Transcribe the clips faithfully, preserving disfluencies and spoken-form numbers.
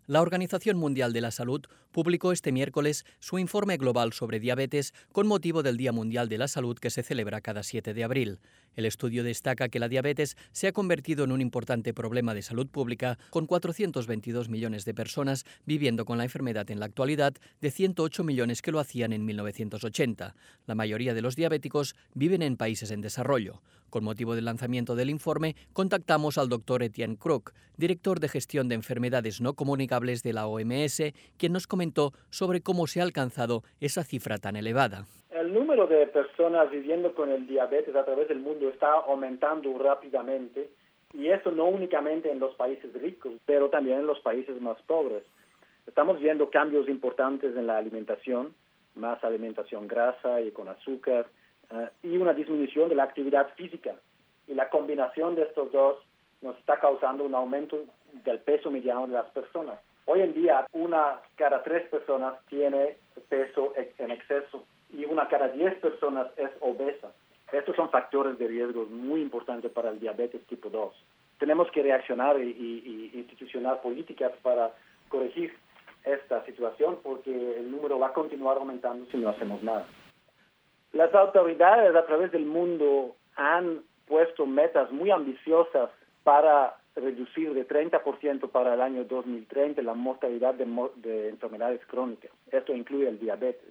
La Organización Mundial de la Salud publicó este miércoles su informe global sobre diabetes con motivo del Día Mundial de la Salud que se celebra cada siete de abril. El estudio destaca que la diabetes se ha convertido en un importante problema de salud pública, con cuatrocientos veintidós millones de personas viviendo con la enfermedad en la actualidad, de ciento ocho millones que lo hacían en mil novecientos ochenta. La mayoría de los diabéticos viven en países en desarrollo. Con motivo del lanzamiento del informe, contactamos al doctor Etienne Kruk, director de gestión de enfermedades no comunicables de la O M S, quien nos comentó sobre cómo se ha alcanzado esa cifra tan elevada. El número de personas viviendo con el diabetes a través del mundo está aumentando rápidamente, y eso no únicamente en los países ricos, pero también en los países más pobres. Estamos viendo cambios importantes en la alimentación, más alimentación grasa y con azúcar, Uh, y una disminución de la actividad física. Y la combinación de estos dos nos está causando un aumento del peso mediano de las personas. Hoy en día, una cada tres personas tiene peso en exceso y una cada diez personas es obesa. Estos son factores de riesgo muy importantes para el diabetes tipo dos. Tenemos que reaccionar y, y, y institucionar políticas para corregir esta situación, porque el número va a continuar aumentando si no hacemos nada. Las autoridades a través del mundo han puesto metas muy ambiciosas para reducir de treinta por ciento para el año dos mil treinta la mortalidad de, de enfermedades crónicas. Esto incluye el diabetes.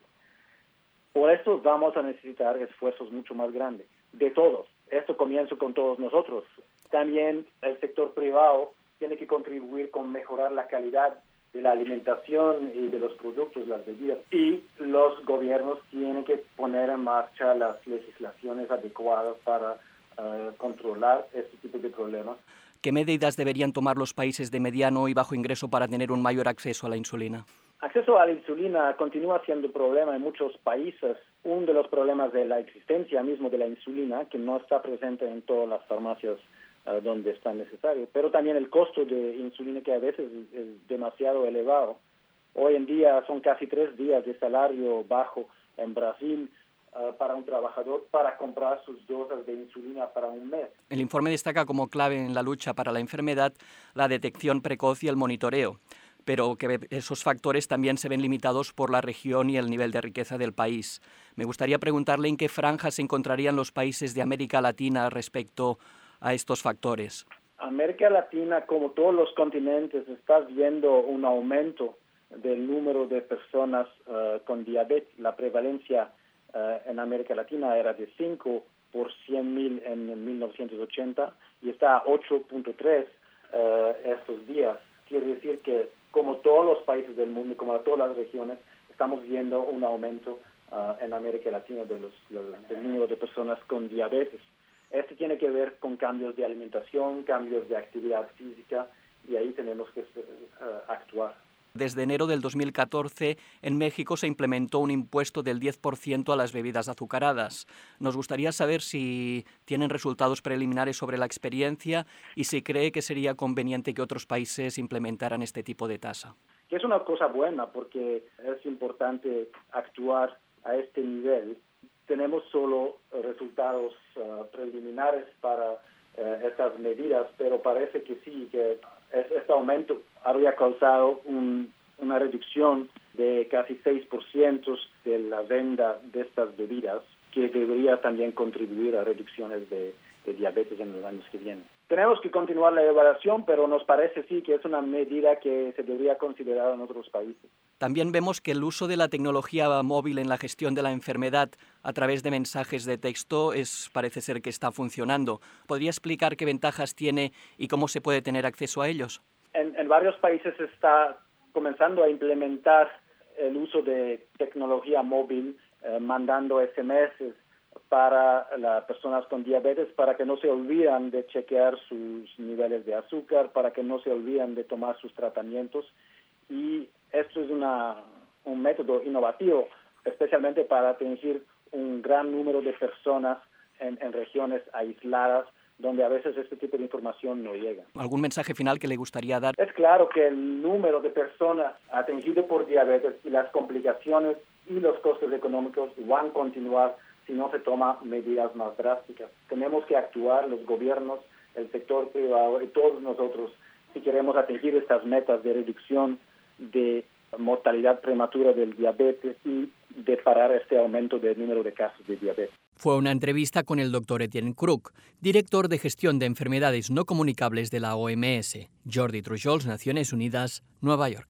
Por eso vamos a necesitar esfuerzos mucho más grandes, de todos. Esto comienza con todos nosotros. También el sector privado tiene que contribuir con mejorar la calidad de la alimentación y de los productos, las bebidas. Y los gobiernos tienen que poner en marcha las legislaciones adecuadas para uh, controlar este tipo de problemas. ¿Qué medidas deberían tomar los países de mediano y bajo ingreso para tener un mayor acceso a la insulina? Acceso a la insulina continúa siendo un problema en muchos países. Uno de los problemas de la existencia mismo de la insulina, que no está presente en todas las farmacias uh, donde está necesario, pero también el costo de insulina, que a veces es, es demasiado elevado. Hoy en día son casi tres días de salario bajo en Brasil uh, para un trabajador para comprar sus dosis de insulina para un mes. El informe destaca como clave en la lucha para la enfermedad la detección precoz y el monitoreo, pero que esos factores también se ven limitados por la región y el nivel de riqueza del país. Me gustaría preguntarle en qué franja se encontrarían los países de América Latina respecto a estos factores. América Latina, como todos los continentes, está viendo un aumento del número de personas uh, con diabetes. La prevalencia uh, en América Latina era de cinco por cien mil en mil novecientos ochenta y está a ocho punto tres uh, estos días. Quiere decir que, como todos los países del mundo, como todas las regiones, estamos viendo un aumento uh, en América Latina de los, del número de personas con diabetes. Esto tiene que ver con cambios de alimentación, cambios de actividad física, y ahí tenemos que uh, actuar. Desde enero del dos mil catorce, en México se implementó un impuesto del diez por ciento a las bebidas azucaradas. Nos gustaría saber si tienen resultados preliminares sobre la experiencia y si cree que sería conveniente que otros países implementaran este tipo de tasa. Es una cosa buena, porque es importante actuar a este nivel. Tenemos solo resultados uh, preliminares para uh, estas medidas, pero parece que sí, que este aumento habría causado un, una reducción de casi seis por ciento de la venta de estas bebidas, que debería también contribuir a reducciones de, de diabetes en los años que vienen. Tenemos que continuar la evaluación, pero nos parece sí que es una medida que se debería considerar en otros países. También vemos que el uso de la tecnología móvil en la gestión de la enfermedad a través de mensajes de texto es, parece ser que está funcionando. ¿Podría explicar qué ventajas tiene y cómo se puede tener acceso a ellos? En, en varios países se está comenzando a implementar el uso de tecnología móvil, eh, mandando S M S para las personas con diabetes, para que no se olviden de chequear sus niveles de azúcar, para que no se olviden de tomar sus tratamientos. Y esto es una, un método innovativo, especialmente para atingir un gran número de personas en, en regiones aisladas, donde a veces este tipo de información no llega. ¿Algún mensaje final que le gustaría dar? Es claro que el número de personas atendidas por diabetes y las complicaciones y los costos económicos van a continuar si no se toman medidas más drásticas. Tenemos que actuar, los gobiernos, el sector privado y todos nosotros si queremos atingir estas metas de reducción de mortalidad prematura del diabetes y de parar este aumento del número de casos de diabetes. Fue una entrevista con el doctor Etienne Kruk, director de gestión de enfermedades no comunicables de la O M S. Jordi Trujols, Naciones Unidas, Nueva York.